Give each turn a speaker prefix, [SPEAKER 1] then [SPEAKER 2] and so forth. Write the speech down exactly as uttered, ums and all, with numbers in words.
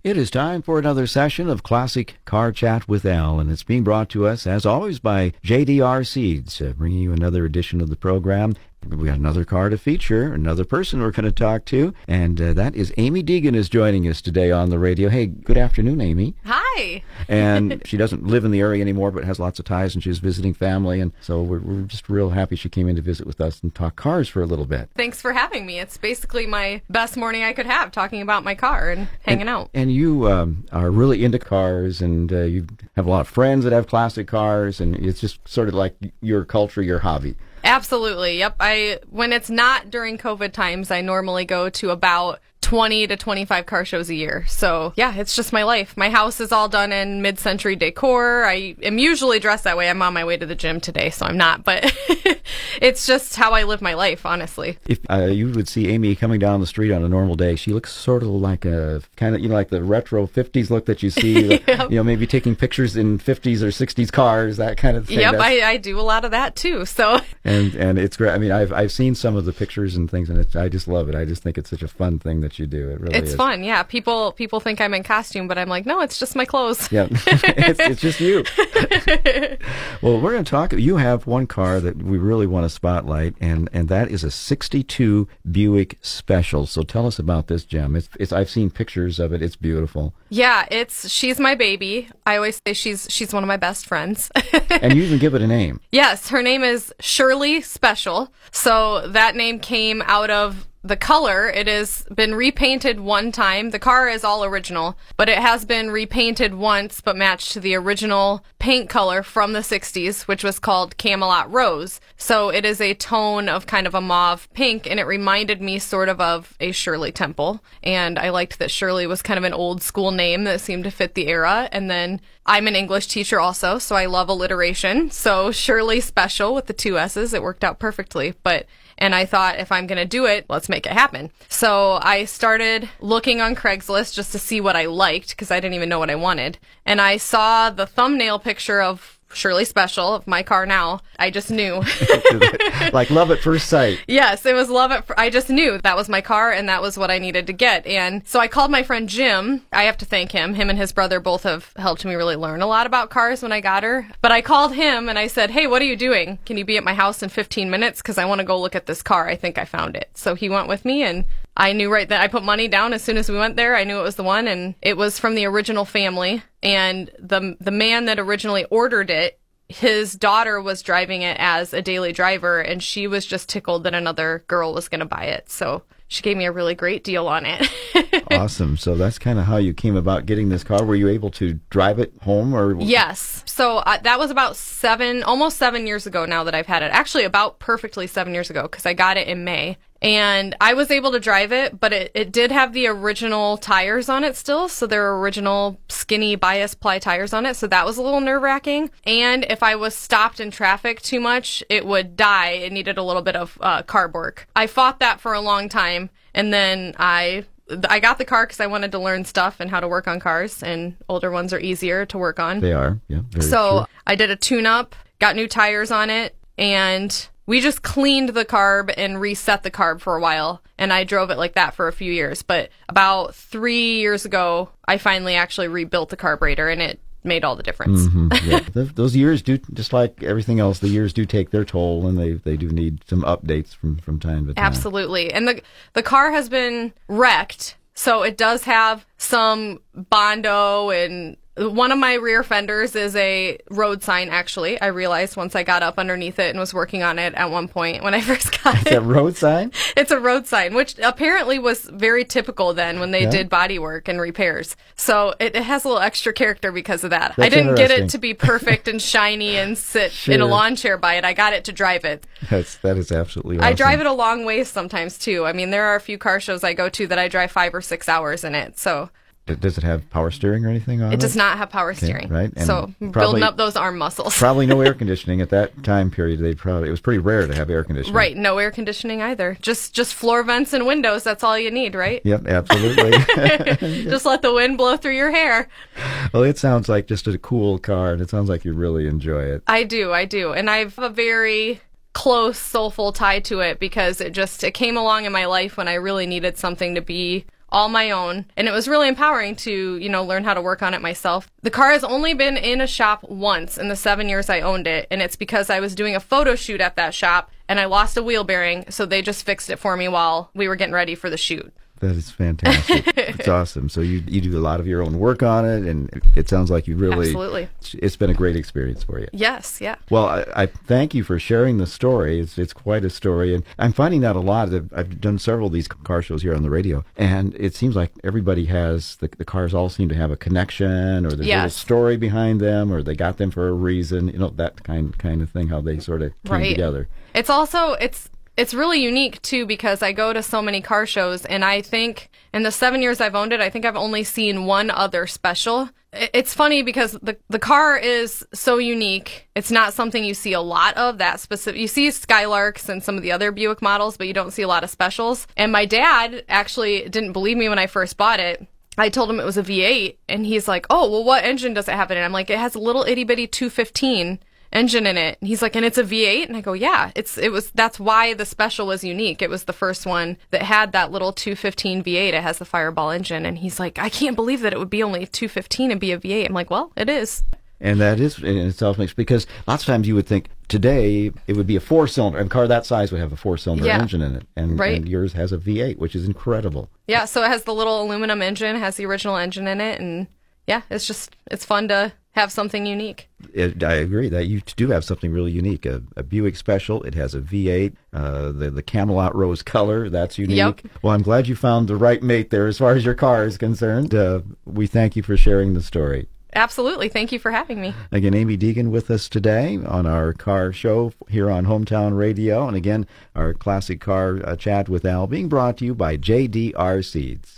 [SPEAKER 1] It is time for another session of Classic Car Chat with Al, and it's being brought to us, as always, by J D R Seeds, uh, bringing you another edition of the program. We got another car to feature, another person we're going to talk to, and uh, that is Amy Deegan is joining us today on the radio. Hey, good afternoon, Amy.
[SPEAKER 2] Hi.
[SPEAKER 1] And she doesn't live in the area anymore, but has lots of ties, and she's visiting family, and so we're, we're just real happy she came in to visit with us and talk cars for a little bit.
[SPEAKER 2] Thanks for having me. It's basically my best morning I could have, talking about my car and hanging
[SPEAKER 1] and,
[SPEAKER 2] out.
[SPEAKER 1] And you um, are really into cars, and uh, you have a lot of friends that have classic cars, and it's just sort of like your culture, your hobby.
[SPEAKER 2] Absolutely. Yep. I when it's not during COVID times, I normally go to about twenty to twenty-five car shows a year. So yeah, it's just my life. My house is all done in mid-century decor. I am usually dressed that way. I'm on my way to the gym today, so I'm not, but it's just how I live my life, honestly.
[SPEAKER 1] If uh, you would see Amy coming down the street on a normal day, she looks sort of like a kind of, you know, like the retro fifties look that you see, yep. You know, maybe taking pictures in fifties or sixties cars, that kind of thing.
[SPEAKER 2] Yep, I, I do a lot of that too. So
[SPEAKER 1] and and it's great. I mean, I've I've seen some of the pictures and things, and it's, I just love it. I just think it's such a fun thing that you do. It really
[SPEAKER 2] it's
[SPEAKER 1] is.
[SPEAKER 2] fun, yeah. People people think I'm in costume, but I'm like, no, it's just my clothes.
[SPEAKER 1] Yeah, it's, it's just you. Well, we're going to talk. You have one car that we really want to spotlight, and, and that is a sixty-two Buick Special. So tell us about this gem. It's, it's I've seen pictures of it. It's beautiful.
[SPEAKER 2] Yeah, it's she's my baby. I always say she's she's one of my best friends.
[SPEAKER 1] And you even give it a name.
[SPEAKER 2] Yes, her name is Shirley Special. So that name came out of the color. It has been repainted one time. The car is all original, but it has been repainted once, but matched to the original paint color from the sixties, which was called Camelot Rose. So it is a tone of kind of a mauve pink, and it reminded me sort of of a Shirley Temple. And I liked that Shirley was kind of an old school name that seemed to fit the era. And then I'm an English teacher also, so I love alliteration. So Shirley Special with the two S's, it worked out perfectly. But And I thought, if I'm going to do it, let's make it happen. So I started looking on Craigslist just to see what I liked, because I didn't even know what I wanted. And I saw the thumbnail picture of Shirley Special, of my car now. I just knew.
[SPEAKER 1] Like love at first sight.
[SPEAKER 2] Yes, it was love at first. I just knew that was my car, and that was what I needed to get. And so I called my friend Jim. I have to thank him. Him and his brother both have helped me really learn a lot about cars when I got her. But I called him and I said, hey, what are you doing? Can you be at my house in fifteen minutes? Because I want to go look at this car. I think I found it. So he went with me, and I knew right then. I put money down as soon as we went there. I knew it was the one, and it was from the original family. And the the man that originally ordered it, his daughter was driving it as a daily driver, and she was just tickled that another girl was going to buy it. So she gave me a really great deal on it.
[SPEAKER 1] Awesome. So that's kind of how you came about getting this car. Were you able to drive it home? Or
[SPEAKER 2] Yes. So uh, that was about seven, almost seven years ago now that I've had it. Actually, about perfectly seven years ago, because I got it in May. And I was able to drive it, but it, it did have the original tires on it still. So there were original skinny bias ply tires on it. So that was a little nerve wracking. And if I was stopped in traffic too much, it would die. It needed a little bit of uh, carb work. I fought that for a long time. And then I I got the car because I wanted to learn stuff and how to work on cars. And older ones are easier to work on.
[SPEAKER 1] They are, yeah. Very
[SPEAKER 2] so
[SPEAKER 1] true.
[SPEAKER 2] I did a tune-up, got new tires on it, and we just cleaned the carb and reset the carb for a while, and I drove it like that for a few years. But about three years ago, I finally actually rebuilt the carburetor, and it made all the difference.
[SPEAKER 1] Mm-hmm, yeah. Th- those years do, just like everything else, the years do take their toll, and they, they do need some updates from, from time to time.
[SPEAKER 2] Absolutely. And the the car has been wrecked, so it does have some Bondo, and one of my rear fenders is a road sign, actually. I realized once I got up underneath it and was working on it at one point when I first got it.
[SPEAKER 1] Is that road sign?
[SPEAKER 2] It's a road sign, which apparently was very typical then when they
[SPEAKER 1] Yeah.
[SPEAKER 2] did body work and repairs. So it, it has a little extra character because of that.
[SPEAKER 1] That's
[SPEAKER 2] I didn't get
[SPEAKER 1] interesting.
[SPEAKER 2] it to be perfect and shiny and sit
[SPEAKER 1] Sure.
[SPEAKER 2] in a lawn chair by it. I got it to drive it.
[SPEAKER 1] That's, that is absolutely awesome.
[SPEAKER 2] I drive it a long ways sometimes, too. I mean, there are a few car shows I go to that I drive five or six hours in it, so
[SPEAKER 1] D- Does it have power steering or anything on it?
[SPEAKER 2] it does not have power
[SPEAKER 1] Okay,
[SPEAKER 2] steering.
[SPEAKER 1] right. And
[SPEAKER 2] So
[SPEAKER 1] probably-
[SPEAKER 2] building up those arm muscles.
[SPEAKER 1] Probably no air conditioning at that time period. They probably it was pretty rare to have air conditioning.
[SPEAKER 2] Right, no air conditioning either. Just just floor vents and windows, that's all you need, right?
[SPEAKER 1] Yep, absolutely.
[SPEAKER 2] Just let the wind blow through your hair.
[SPEAKER 1] Well, it sounds like just a cool car, and it sounds like you really enjoy it.
[SPEAKER 2] I do, I do. And I've a very close, soulful tie to it because it just, it came along in my life when I really needed something to be all my own. And it was really empowering to, you know, learn how to work on it myself. The car has only been in a shop once in the seven years I owned it. And it's because I was doing a photo shoot at that shop and I lost a wheel bearing. So they just fixed it for me while we were getting ready for the shoot.
[SPEAKER 1] That is fantastic. It's awesome. So you you do a lot of your own work on it, and it sounds like you really...
[SPEAKER 2] Absolutely.
[SPEAKER 1] It's been a great experience for you.
[SPEAKER 2] Yes, yeah.
[SPEAKER 1] Well, I, I thank you for sharing the story. It's it's quite a story, and I'm finding out a lot. I've, I've done several of these car shows here on the radio, and it seems like everybody has, the, the cars all seem to have a connection, or there's
[SPEAKER 2] Yes.
[SPEAKER 1] a little story behind them, or they got them for a reason, you know, that kind, kind of thing, how they sort of came
[SPEAKER 2] Right.
[SPEAKER 1] together.
[SPEAKER 2] It's also, it's... It's really unique, too, because I go to so many car shows, and I think in the seven years I've owned it, I think I've only seen one other special. I- It's funny because the the car is so unique. It's not something you see a lot of, that specific. You see Skylarks and some of the other Buick models, but you don't see a lot of specials. And my dad actually didn't believe me when I first bought it. I told him it was a V eight, and he's like, oh, well, what engine does it have in it? I'm like, it has a little itty-bitty two fifteen engine in it. And he's like, and it's a V eight? And I go, yeah, it's, it was, that's why the special was unique. It was the first one that had that little two fifteen V eight. It has the Fireball engine. And he's like, I can't believe that it would be only two fifteen and be a V eight. I'm like, well, it is.
[SPEAKER 1] And that is in itself makes, because lots of times you would think today it would be a four cylinder, a car that size would have a four cylinder
[SPEAKER 2] Yeah.
[SPEAKER 1] engine in it. And,
[SPEAKER 2] Right.
[SPEAKER 1] and yours has a V eight, which is incredible.
[SPEAKER 2] Yeah. So it has the little aluminum engine, has the original engine in it. And yeah, it's just, it's fun to have something unique.
[SPEAKER 1] It, I agree that you do have something really unique. A, a Buick Special. It has a V eight. Uh, the the Camelot Rose color. That's unique.
[SPEAKER 2] Yep.
[SPEAKER 1] Well, I'm glad you found the right mate there as far as your car is concerned. Uh, we thank you for sharing the story.
[SPEAKER 2] Absolutely. Thank you for having me.
[SPEAKER 1] Again, Amy Deegan with us today on our car show here on Hometown Radio. And again, our classic car uh, chat with Al being brought to you by J D R Seeds.